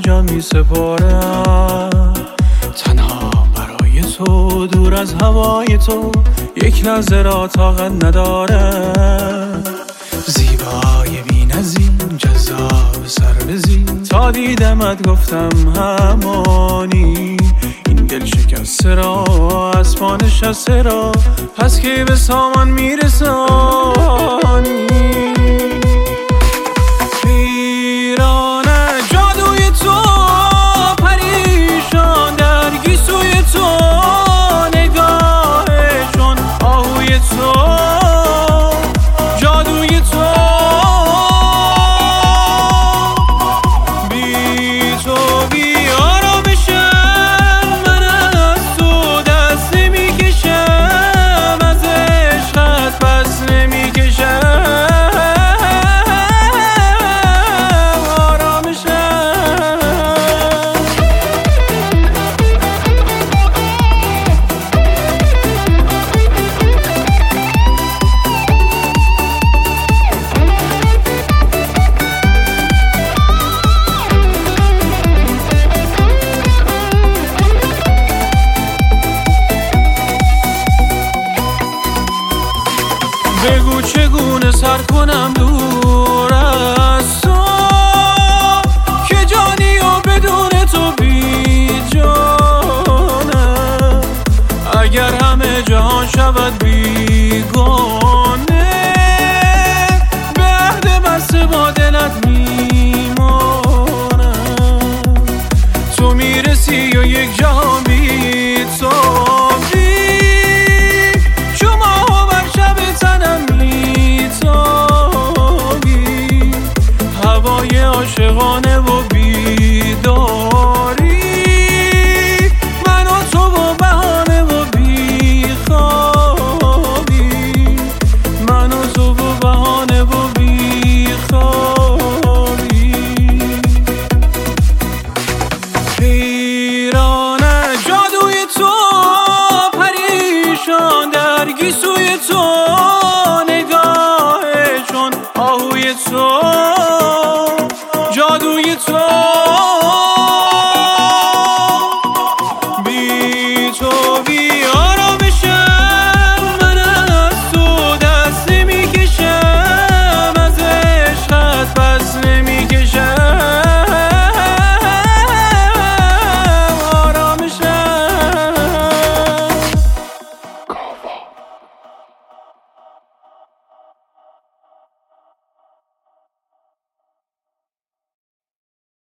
جان می سپارم، تنها برای تو، دور از هوای تو، یک لحظه را طاقت ندارم. زیبای بی‌نظیر، جذاب سربزیر، تا دیدمت گفتم همانی. این دل شکسته را، اسبان نشسته را، پس کی به سامان میرسانی؟ بگو چگونه سر کنم دور از تو، که جانی و بدون تو بی جانم. اگر همه جهان شود بیگانه، به عهد بسته با دلت میمانم. تو میرسی و یک جهان بی تو عاشقانه و بیداری، من و تو و بهانه و بیخوابی، من و تو و بهانه و بیخوابی. حیرانه جادوی تو، پریشان در گیسوی تو،